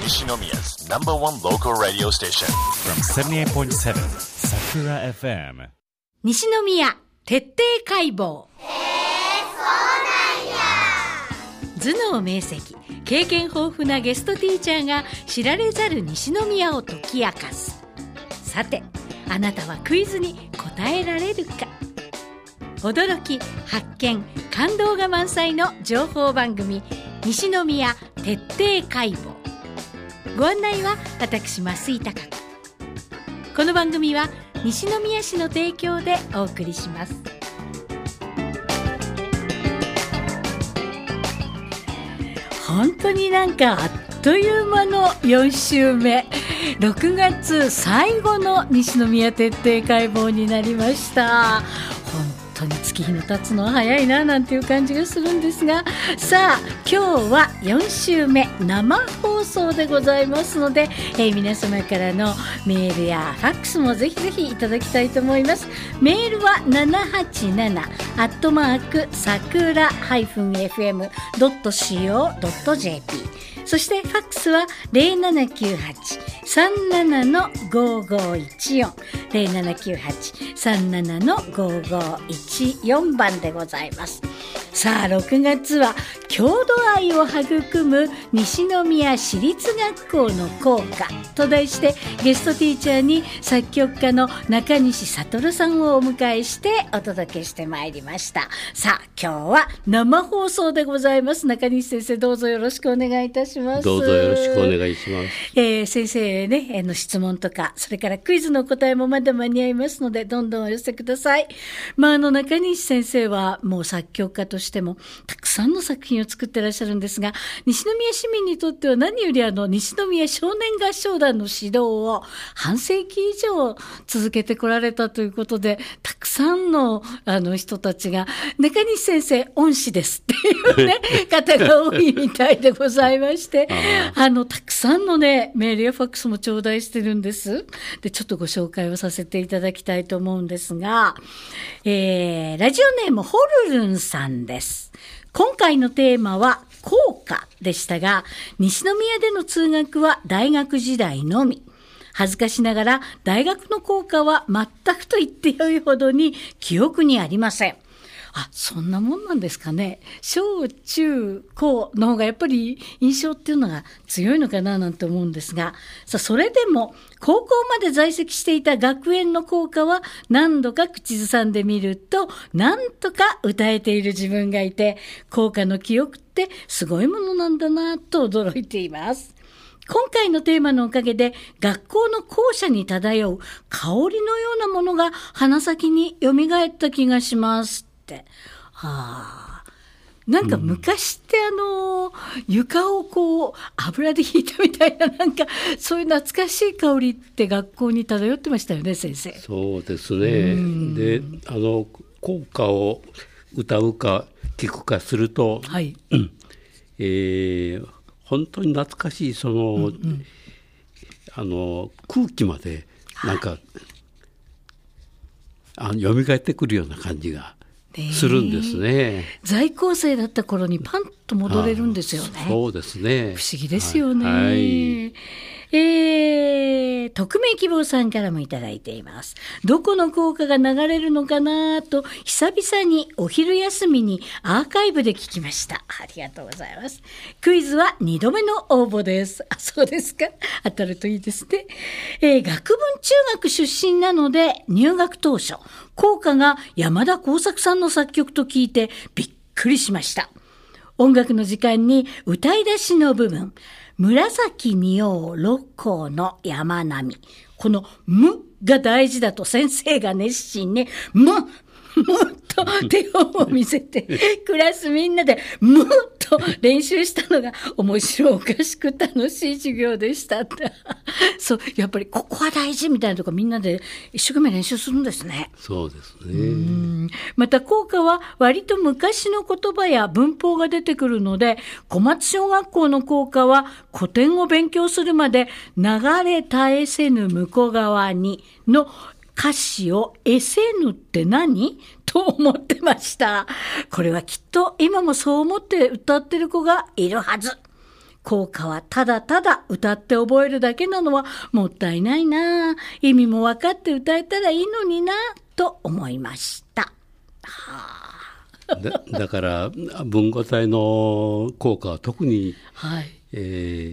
Nishinomiya's number one local radio station from 78.7 Sakura FM 西宮徹底解剖。頭脳明晰、経験豊富なゲストティーチャーが知られざる西宮を解き明かす。さて、あなたはクイズに答えられるか。驚き、発見、感動が満載の情報番組、西宮徹底解剖。ご案内は私、増井貴子。この番組は西宮市の提供でお送りします。本当にあっという間の4週目、6月最後の西宮徹底解剖になりました。本当に月日の経つのは早いななんていう感じがするんですが、さあ今日は4週目生放送でございますので、皆様からのメールやファックスもぜひぜひいただきたいと思います。メールは 787-fm.co.jp、 そしてファックスは 0798-37-5514 0798-37-5514番でございます。さあ6月は郷土愛を育む西宮市立学校の校歌と題して、ゲストティーチャーに作曲家の中西悟さんをお迎えしてお届けしてまいりました。さあ今日は生放送でございます。中西先生、どうぞよろしくお願いいたします。 どうぞよろしくお願いします。 先生ね、質問とかそれからクイズの答えもまだ間に合いますので、どんどんお寄せください。中西先生はもう作曲家としてもたくさんの作品を作ってらっしゃるんですが、西宮市民にとっては何より西宮少年合唱団の指導を半世紀以上続けてこられたということで、たくさんの人たちが中西先生恩師ですっていうね方が多いみたいでございましてたくさんのねメールやファックスも頂戴してるんです。でちょっとご紹介をさせていただきたいと思うんですが、ラジオネームホルルンさんです。今回のテーマは校歌でしたが、西宮での通学は大学時代のみ。恥ずかしながら大学の校歌は全くと言ってよいほどに記憶にありません。そんなもんなんですかね。小中高の方がやっぱり印象っていうのが強いのかななんて思うんですが、それでも高校まで在籍していた学園の校歌は何度か口ずさんでみると、なんとか歌えている自分がいて、校歌の記憶ってすごいものなんだなと驚いています。今回のテーマのおかげで、学校の校舎に漂う香りのようなものが鼻先に蘇った気がしますって。昔って床を油でひいたみたいな、そういう懐かしい香りって学校に漂ってましたよね、先生。 そうですね。で校歌を歌うか聞くかすると、はい、本当に懐かしい空気まで蘇ってくるような感じがするんですね。 在校生だった頃にパンと戻れるんですよね。 そうですね。 不思議ですよね。 はい。 匿名希望さんからもいただいています。どこの校歌が流れるのかなと久々にお昼休みにアーカイブで聞きました。ありがとうございます。クイズは2度目の応募です。そうですか。当たるといいですね。学文中学出身なので、入学当初校歌が山田耕作さんの作曲と聞いてびっくりしました。音楽の時間に歌い出しの部分、紫見よう六甲の山並み、このむが大事だと先生が熱心にむと手を見せて、クラスみんなでむと練習したのが面白おかしく楽しい授業でしたって。そう、やっぱりここは大事みたいなとこみんなで一生懸命練習するんですね。 そうですね。 また校歌は割と昔の言葉や文法が出てくるので、小松小学校の校歌は古典を勉強するまで流れ絶えせぬ向こう側にの歌詞をエセヌって何と思ってました。これはきっと今もそう思って歌ってる子がいるはず。 校歌はただただ歌って覚えるだけなのはもったいないな。意味も分かって歌えたらいいのにな、と思いました。 だから文語体の校歌は特に、 はい、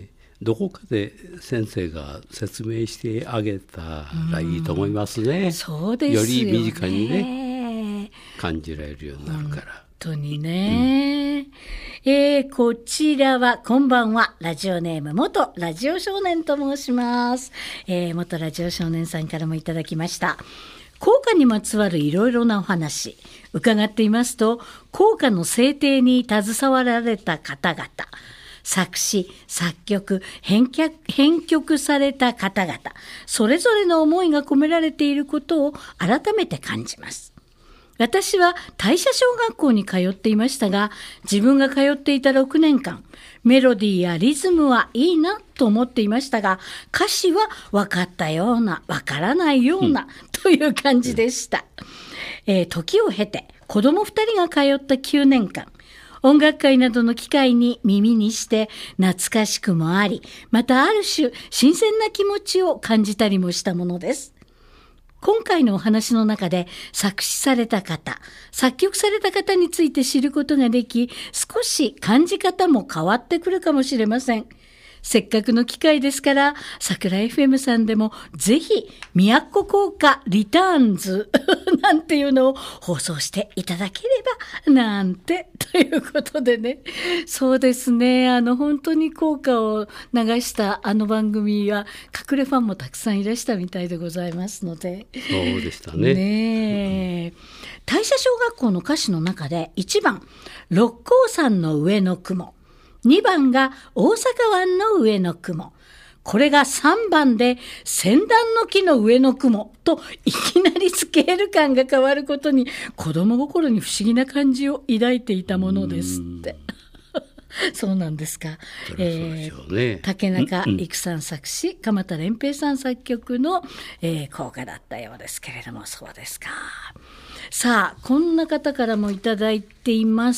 どこかで先生が説明してあげたらいいと思いますね。 そうですよね。 より身近にね感じられるようになるから。 本当にね、こちらはこんばんは、ラジオネーム元ラジオ少年と申します。元ラジオ少年さんからもいただきました。校歌にまつわるいろいろなお話伺っていますと、校歌の制定に携わられた方々、作詞、作曲、編曲された方々、それぞれの思いが込められていることを改めて感じます。私は大社小学校に通っていましたが、自分が通っていた6年間、メロディーやリズムはいいなと思っていましたが、歌詞は分かったような、分からないような、という感じでした。時を経て、子供2人が通った9年間、音楽会などの機会に耳にして懐かしくもあり、またある種新鮮な気持ちを感じたりもしたものです。今回のお話の中で作詞された方、作曲された方について知ることができ、少し感じ方も変わってくるかもしれません。せっかくの機会ですから、桜 FM さんでもぜひ、都校歌リターンズなんていうのを放送していただければ、なんて、ということでね。そうですね。本当に校歌を流した番組は、隠れファンもたくさんいらしたみたいでございますので。 そうでしたね。 ねえ。大社小学校の歌詞の中で、1番、六甲山の上の雲。2番が大阪湾の上の雲。これが3番で千段の木の上の雲といきなりスケール感が変わることに子供心に不思議な感じを抱いていたものですって。そうなんですか。竹中育さん作詞、鎌田廉平さん作曲の、校歌だったようですけれども、そうですか。さあ、こんな方からもいただいています。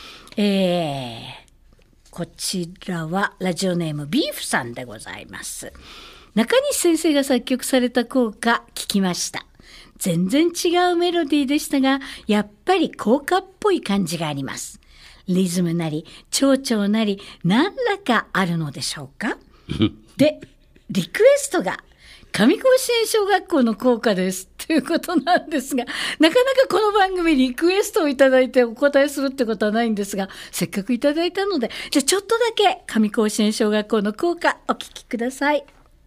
こちらはラジオネームビーフさんでございます。中西先生が作曲された校歌聞きました。全然違うメロディーでしたが、やっぱり校歌っぽい感じがあります。リズムなり長調なり何らかあるのでしょうかで、リクエストが上甲子園小学校の校歌ですということなんですが、なかなかこの番組リクエストをいただいてお答えするってことはないんですが、せっかくいただいたので、じゃあちょっとだけ上甲子園小学校の校歌お聞きください。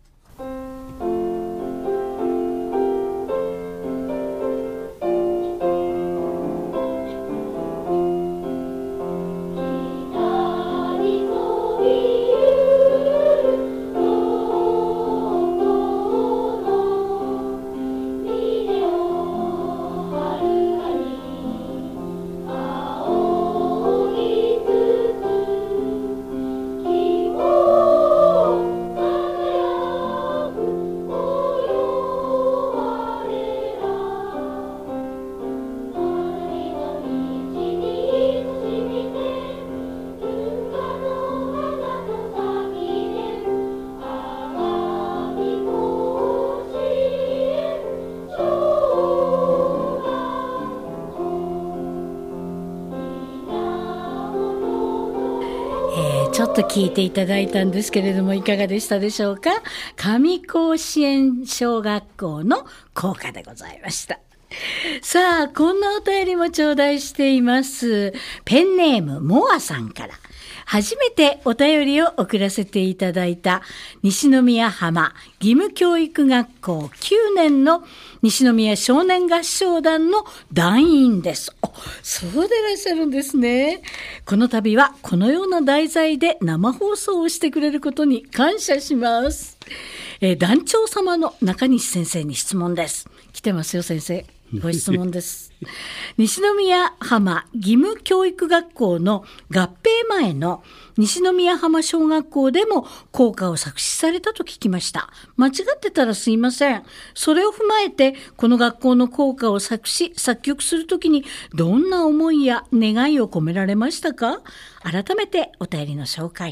ちょっと聞いていただいたんですけれども、いかがでしたでしょうか。上甲子園小学校の校歌でございました。さあ、こんなお便りも頂戴しています。ペンネームモアさんから。初めてお便りを送らせていただいた西宮浜義務教育学校9年の西宮少年合唱団の団員です。そうでいらっしゃるんですね。この度はこのような題材で生放送をしてくれることに感謝します。団長様の中西先生に質問です。来てますよ先生。ご質問です。西宮浜義務教育学校の合併前の西宮浜小学校でも校歌を作詞されたと聞きました。間違ってたらすいません。それを踏まえてこの学校の校歌を作詞作曲するときにどんな思いや願いを込められましたか。改めてお便りの紹介も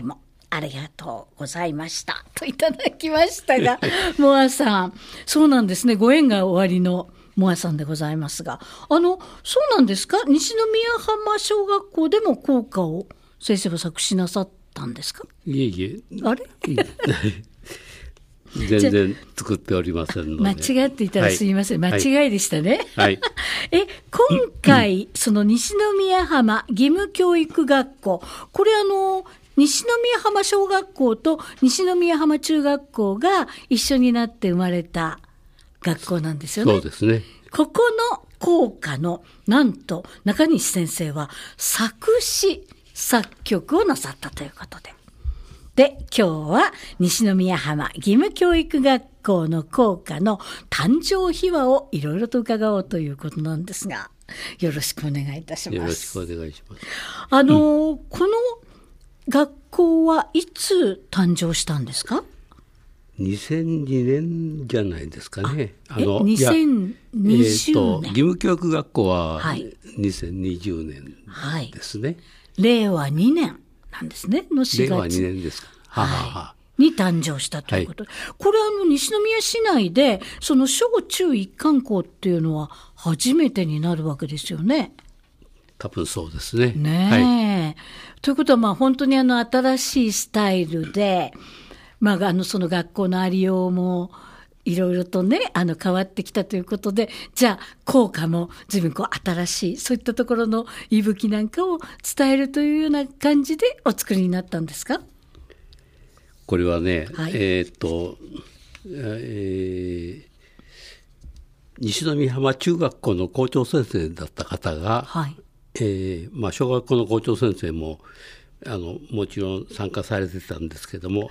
ありがとうございましたといただきましたがモアさん、そうなんですね、ご縁が終わりのモアさんでございますが、そうなんですか、西宮浜小学校でも校歌を先生は作詞なさったんですか？ いえいえ、 あれ全然作っておりませんので。 間違っていたらすいません、 はい、 間違いでしたね、 はい、 今回その西宮浜義務教育学校、これ西宮浜小学校と西宮浜中学校が一緒になって生まれた学校なんですよね。 そうですね。 ここの校歌のなんと中西先生は作詞作曲をなさったということで、今日は西宮浜義務教育学校の校歌の誕生秘話をいろいろと伺おうということなんですが、よろしくお願いいたします。 よろしくお願いします。 この学校はいつ誕生したんですか ？2002年じゃないですかね。 2020年。 義務教育学校は2020年ですね。 令和2年なんですね。の4月。 令和2年ですか。 に誕生したということで、これ西宮市内でその小中一貫校っていうのは初めてになるわけですよね。 多分そうですね。 ねえ、ということは本当に新しいスタイルで、その学校のありようもいろいろとね変わってきたということで、じゃあ校歌も随分新しいそういったところの息吹なんかを伝えるというような感じでお作りになったんですか？ これはね、西宮浜中学校の校長先生だった方が、小学校の校長先生ももちろん参加されてたんですけども、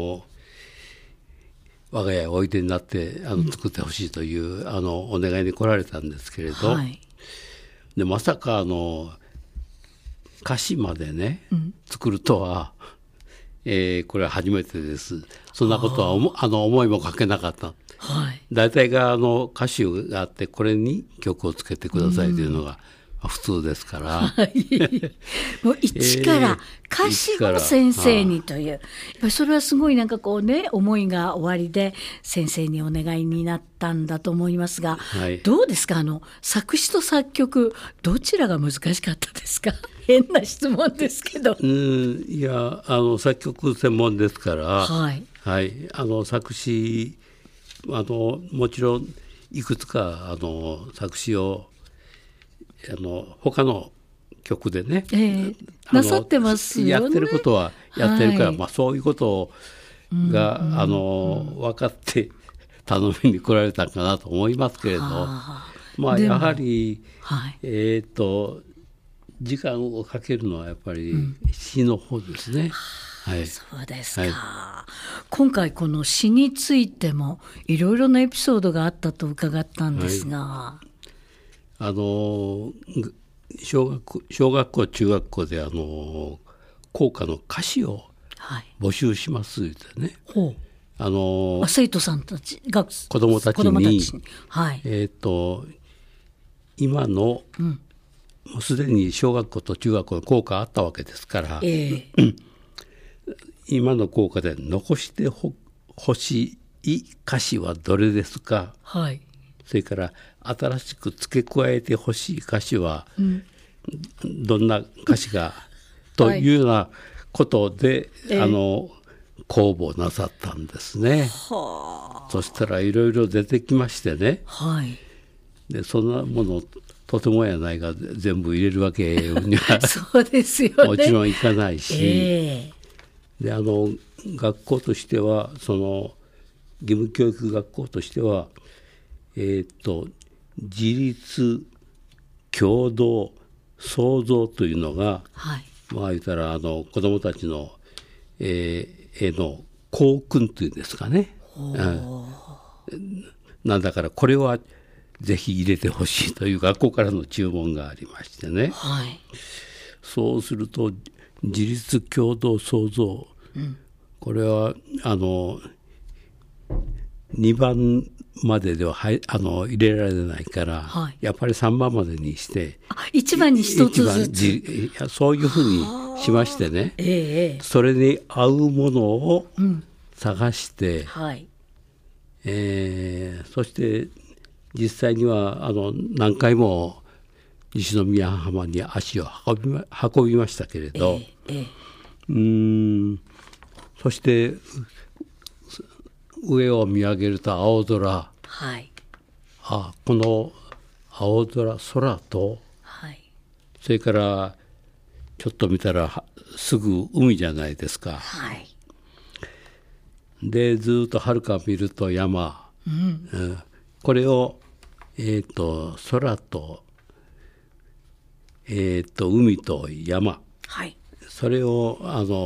我が家へおいでになって作ってほしいというお願いに来られたんですけれど、でまさか歌詞までね、作るとは、これは初めてです。そんなことは思いもかけなかった。大体が歌詞があってこれに曲をつけてくださいというのが普通ですから、 もう一から歌詞を先生にという、やっぱりそれはすごい思いがおありで先生にお願いになったんだと思いますが、どうですか作詞と作曲どちらが難しかったですか？変な質問ですけど。 いや作曲専門ですから、作詞もちろんいくつか作詞を他の曲でね、 なさってますよね。 やってることはやってるから、そういうことが分かって頼みに来られたかなと思いますけれど、やはり、時間をかけるのはやっぱり詩の方ですね。 そうですか。今回この詩についてもいろいろなエピソードがあったと伺ったんですが、 小学校中学校で校歌の歌詞を募集しますってね、 生徒さんたちが子どもたちに今の、もうすでに小学校と中学校の校歌あったわけですから、今の校歌で残してほしい歌詞はどれですか、それから新しく付け加えてほしい歌詞はどんな歌詞がというようなことで、公募なさったんですね。そしたらいろいろ出てきましてね、でそんなものとてもやないが全部入れるわけにはそうですよね、 もちろんいかないし、で学校としては義務教育学校としては自立共同創造というのが、言ったら子どもたちのの校訓というんですかね、なんだからこれはぜひ入れてほしいという学校からの注文がありましてね、そうすると自立共同創造、これは2番まででは入れられないから、やっぱり3番までにして 1番に1つずつそういうふうにしましてね、それに合うものを探して、そして実際には何回も西宮浜に足を運びましたけれど、そして上を見上げると青空、この青空と、それからちょっと見たらすぐ海じゃないですか、でずっとはるか見ると山、これを、空と、海と山、それを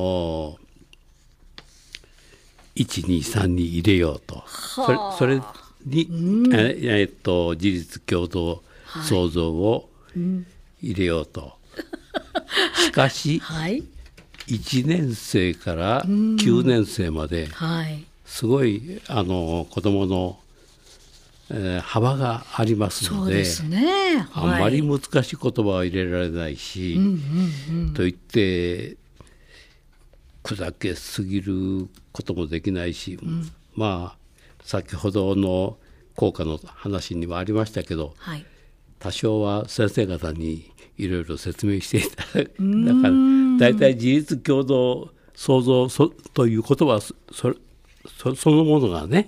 123に入れようと、それに、自立共同創造を入れようと、しかし、1年生から9年生まで、すごい子どもの、幅がありますので、あんまり難しい言葉は入れられないし、といって砕けすぎることもできないし、まあ先ほどの校歌の話にもありましたけど、多少は先生方にいろいろ説明していただく。だから大体自立共同創造という言葉そのものがね、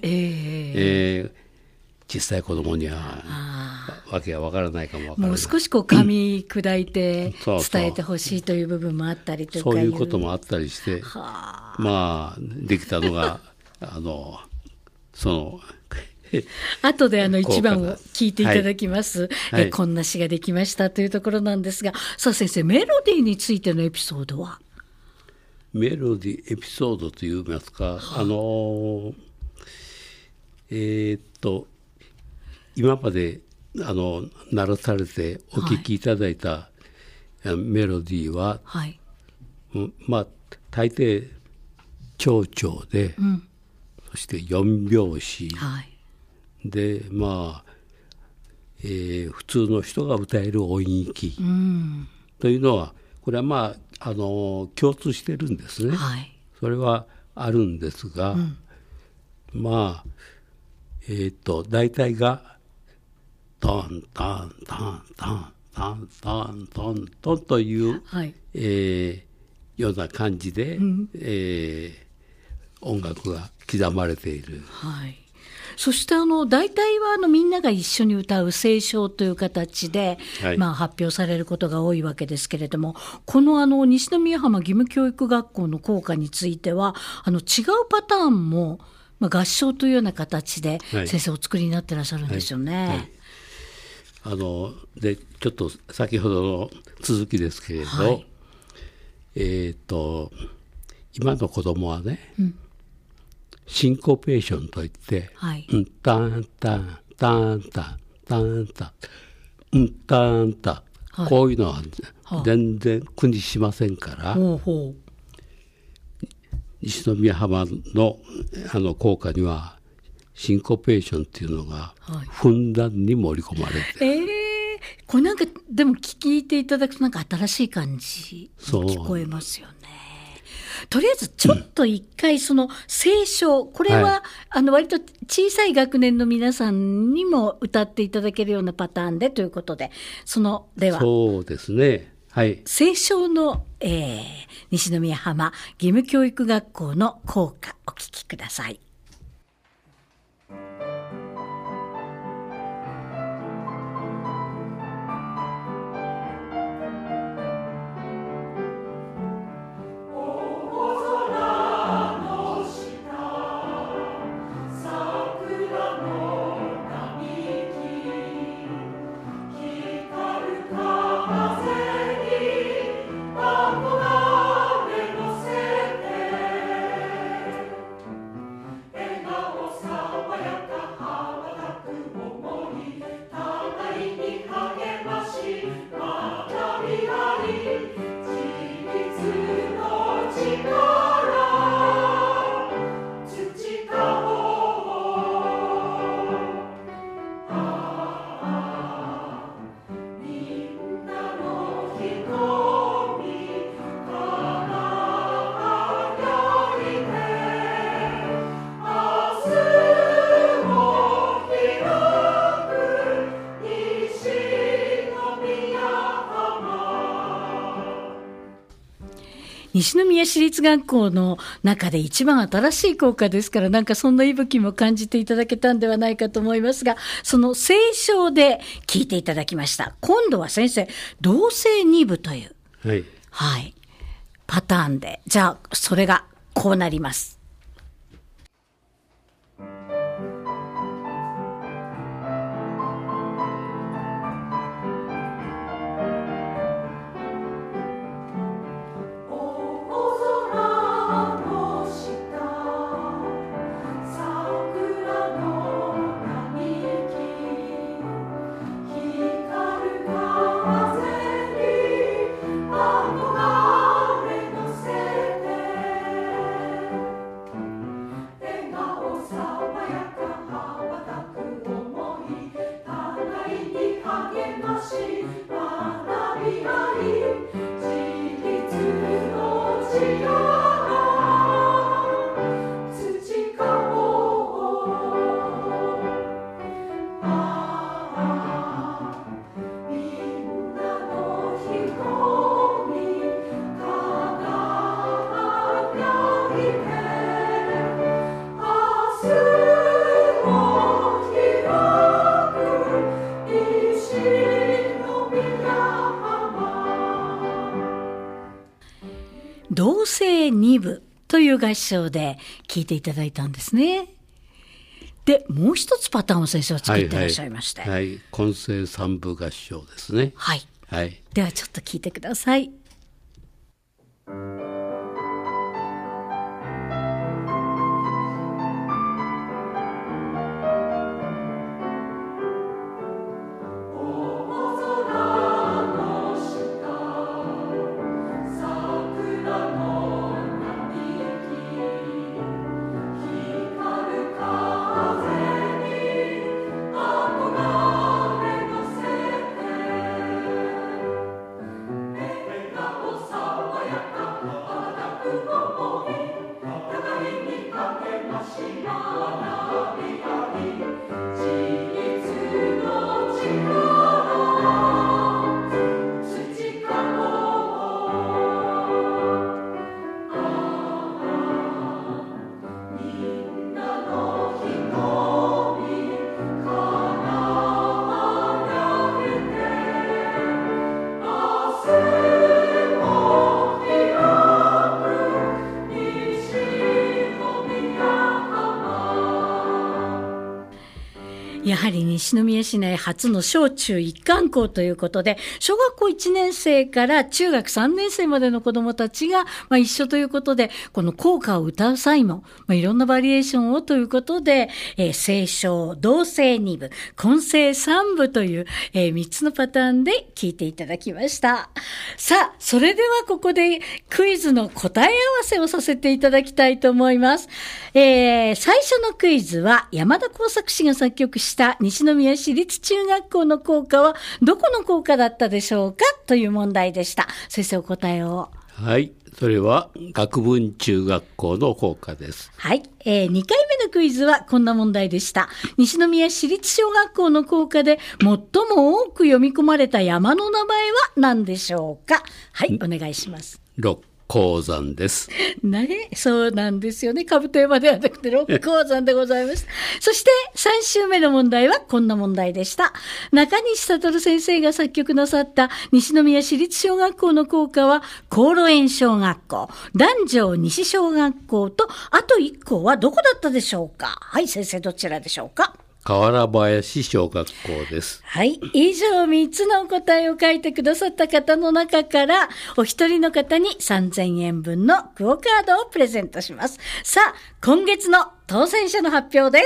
小さい子供にはわけがわからないかもわからない。 もう少し噛み砕いて伝えてほしいという部分もあったりとか、 そういうこともあったりして、まあできたのがその後で一番を聞いていただきます、こんな詩ができましたというところなんですが、さあ先生、メロディーについてのエピソードは？ メロディーエピソードといいますか、今まで鳴らされてお聞きいただいた、メロディーは、まあ大抵長調で、そして4拍子、でまあ、普通の人が歌える音域、というのはこれはまあ共通してるんですね、それはあるんですが、まあ大体がトントントントントントントントンという、ような感じで、音楽が刻まれている。 そして大体はみんなが一緒に歌う斉唱という形で、発表されることが多いわけですけれども、この西宮浜義務教育学校の校歌については違うパターンも、合唱というような形で先生お作りになってらっしゃるんですよね。 でちょっと先ほどの続きですけれど、今の子供はね、シンコペーションといって、タンタンタンタンタンタンタンタン、こういうのは全然苦にしませんから、西宮浜の校歌にはシンコペーションっていうのがふんだんに盛り込まれて、 これなんかでも聞いていただくとなんか新しい感じに聞こえますよね。とりあえずちょっと一回その斉唱、これは割と小さい学年の皆さんにも歌っていただけるようなパターンでということで、ではそうですね、 斉唱の、西宮浜義務教育学校の校歌お聞きください。 西宮市立学校の中で一番新しい校歌ですから、なんかそんな息吹も感じていただけたんではないかと思いますが、その斉唱で聞いていただきました。今度は先生、同声二部という、はい、パターンで、じゃあそれがこうなります。同声二部という合唱で聴いていただいたんですね。で、もう一つパターンを先生は作っていらっしゃいまして。 混声三部合唱ですね。 ではちょっと聴いてください。やはり西宮市内初の小中一貫校ということで、小学校1年生から中学3年生までの子どもたちが一緒ということで、この校歌を歌う際もいろんなバリエーションをということで、斉唱、同声二部、混声三部という、3つのパターンで聞いていただきました。さあ、それではここでクイズの答え合わせをさせていただきたいと思います。最初のクイズは山田耕作氏が作曲した西宮市立中学校の校歌はどこの校歌だったでしょうかという問題でした。先生、お答えを。 はい、それは学文中学校の校歌です。 はい、2回目のクイズはこんな問題でした。西宮市立小学校の校歌で最も多く読み込まれた山の名前は何でしょうか。はい、お願いします。 六甲山です。 そうなんですよね。兜山ではなくて六甲山でございます。そして3週目の問題はこんな問題でした。中西悟先生が作曲なさった西宮市立小学校の校歌は高路園小学校、南条西小学校とあと1校はどこだったでしょうか。はい、先生、どちらでしょうか。 河原林小学校です。 はい。以上3つのお答えを書いてくださった方の中からお一人の方に3000円分のクオカードをプレゼントします。さあ、今月の当選者の発表です。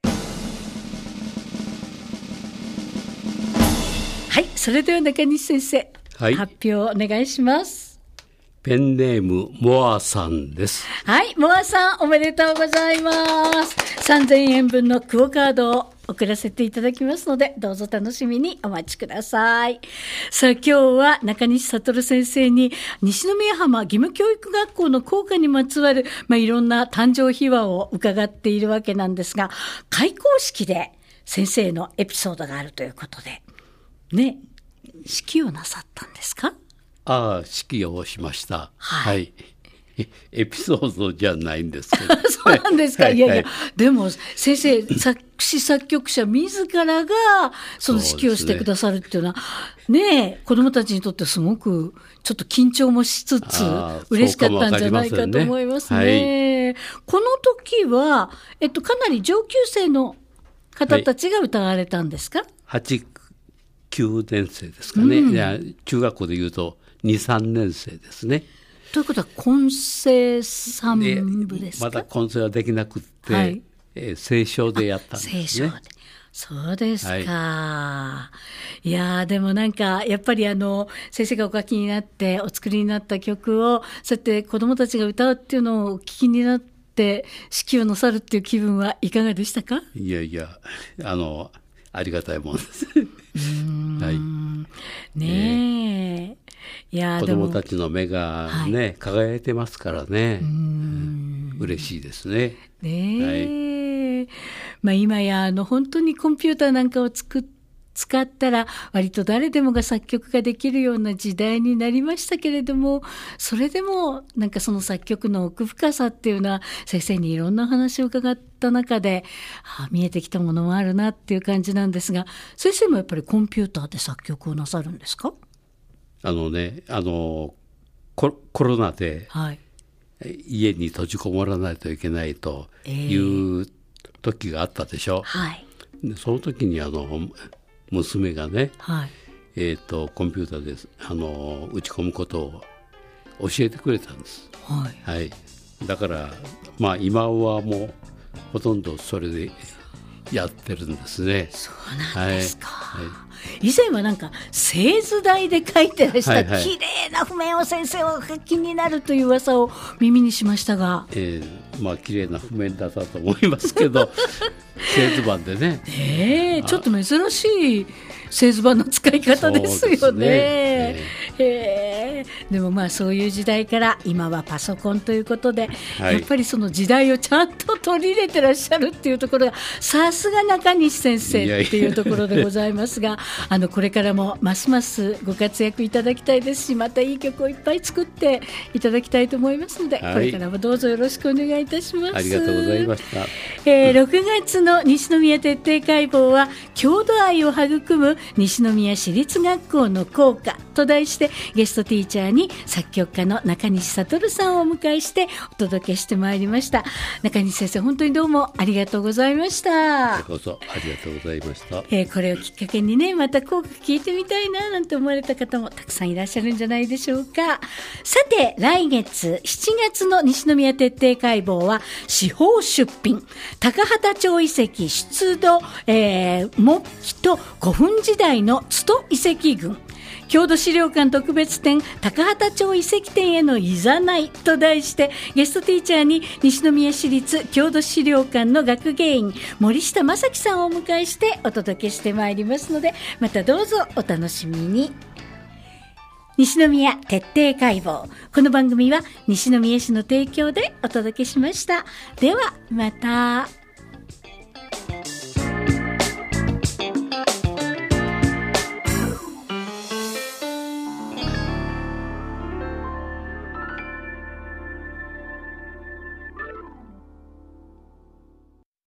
はい。それでは中西先生、発表お願いします。 ペンネームモアさんです。 はい、モアさんおめでとうございます。3000円分のクオカードを送らせていただきますので、どうぞ楽しみにお待ちください。さあ、今日は中西悟先生に西宮浜義務教育学校の校歌にまつわる、いろんな誕生秘話を伺っているわけなんですが、開校式で先生のエピソードがあるということでね、指揮をなさったんですか。 指揮をしました。はい。エピソードじゃないんですけど。 そうなんですか。いやいや、でも先生、作詞作曲者自らがその指揮をしてくださるっていうのはね、子どもたちにとってすごくちょっと緊張もしつつ嬉しかったんじゃないかと思いますね。この時はかなり上級生の方たちが歌われたんですか？8、 9年生ですかね。いや、中学校でいうと2、3年生ですね。 ということは混声3部ですか？ まだ混声はできなくって、声唱でやったんですね。声唱で。 そうですか。いやでもなんかやっぱり先生がお書きになってお作りになった曲をそうやって子どもたちが歌うっていうのをお聞きになって指揮をなさるっていう気分はいかがでしたか？ いやいやありがたいものです。はい。 ねえ。いや子どもたちの目がね、輝いてますからね。嬉しいですね。 ねえ。今や本当にコンピューターなんかを使ったら割と誰でもが作曲ができるような時代になりましたけれども、それでもなんかその作曲の奥深さっていうのは先生にいろんな話を伺った中で見えてきたものもあるなっていう感じなんですが、先生もやっぱりコンピューターで作曲をなさるんですか？ コロナで家に閉じこもらないといけないという時があったでしょ。でその時に娘がね、コンピューターで打ち込むことを教えてくれたんです。だから今はもうほとんどそれでやってるんですね。 そうなんですか。以前はなんか製図台で書いてらした綺麗な譜面を先生は書きになるという噂を耳にしましたが、 綺麗な譜面だったと思いますけど製図盤でね、 ちょっと珍しい製図盤の使い方ですよね。でもそういう時代から今はパソコンということで、やっぱりその時代をちゃんと取り入れてらっしゃるっていうところがさすが中西先生っていうところでございますがこれからもますますご活躍いただきたいですし、またいい曲をいっぱい作っていただきたいと思いますので、これからもどうぞよろしくお願いいたします。 ありがとうございました。 6月の西宮徹底解剖は郷土愛を育む西宮市立学校の校歌と題してゲストティーチャーに作曲家の中西悟さんをお迎えしてお届けしてまいりました。中西先生、本当にどうもありがとうございました。 どうぞありがとうございました。 これをきっかけにね、また校歌聞いてみたいななんて思われた方もたくさんいらっしゃるんじゃないでしょうか。さて来月7月の西宮徹底解剖は司法出品高畑町遺跡出土、木器と古墳時代の津戸遺跡群郷土資料館特別展高畑町遺跡展へのいざないと題してゲストティーチャーに西宮市立郷土資料館の学芸員森下正樹さんをお迎えしてお届けしてまいりますので、またどうぞお楽しみに。西宮徹底解剖、この番組は西宮市の提供でお届けしました。ではまた。